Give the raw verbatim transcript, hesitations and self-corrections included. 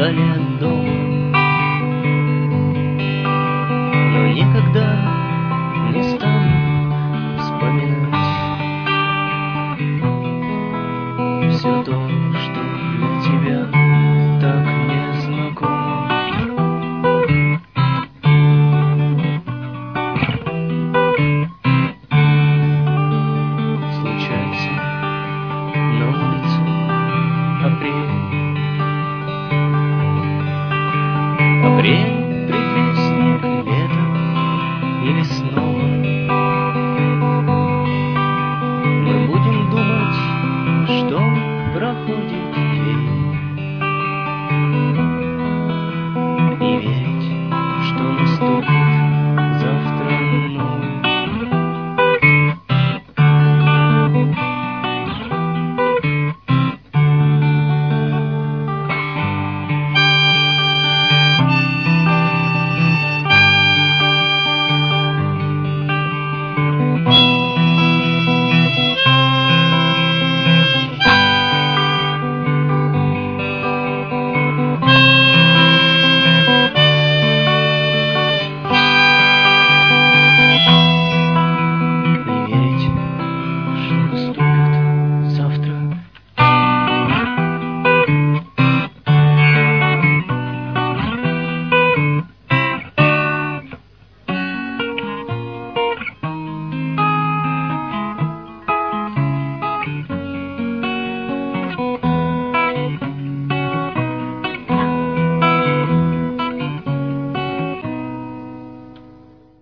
столе дома, но никогда не стану вспоминать все то, что для тебя так незнакомо. Случается на улице апрель, апрель, предвестник лета и лесного. Мы будем думать, что проходит